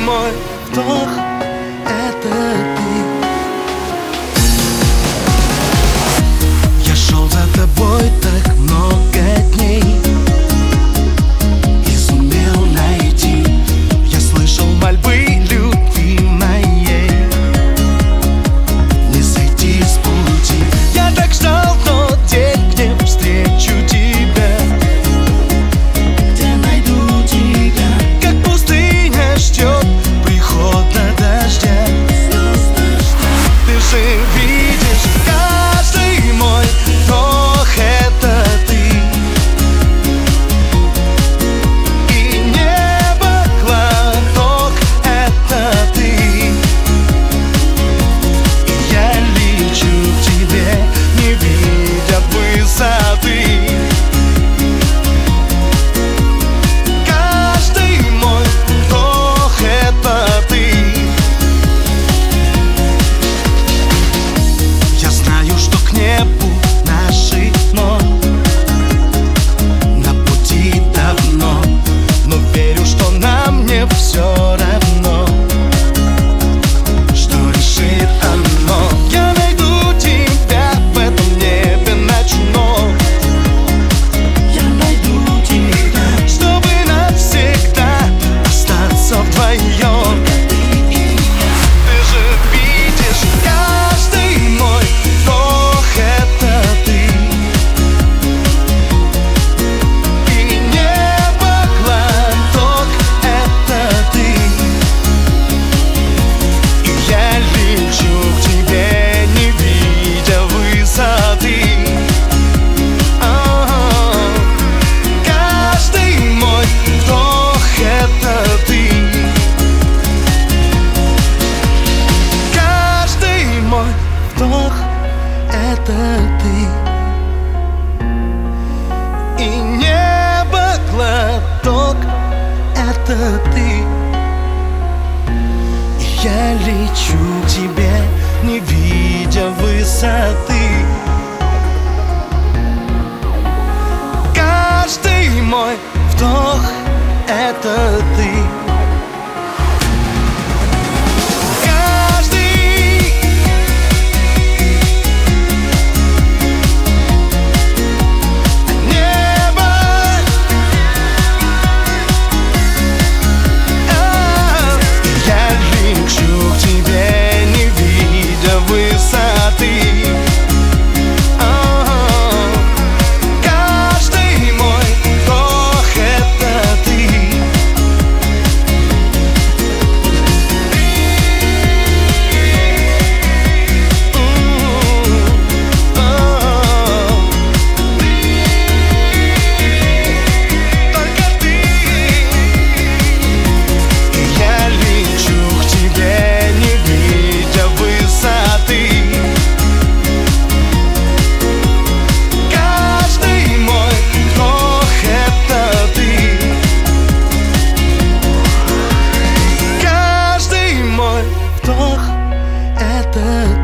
мой вдох — это ты. Я шел за тобой так много дней и сумел найти. Я слышал мольбы любви моей, не сойти с пути. Я так ждал тот день, где встречу тебя, где найду тебя. Как пустыня ждет прихода дождя. Ты же видишь, каждый мой вдох — это ты. И небо глоток — это ты. И я лечу к тебе, не видя высоты. Каждый мой вдох — это ты. Я знаю, что к небу наши но на пути давно, но верю, что нам не все равно, что решит оно. Я найду тебя в этом небе ночном. Я найду тебя, чтобы навсегда остаться вдвоем. Ты же видишь, каждый мой вдох — это ты. И небо глоток — это ты. И я лечу к тебе, не видя высоты. Каждый мой вдох — это ты. Каждый мой вдох — это ты. И небо глоток — это ты. И я лечу к тебе, не видя высоты. Каждый мой вдох — это ты. Вдох — это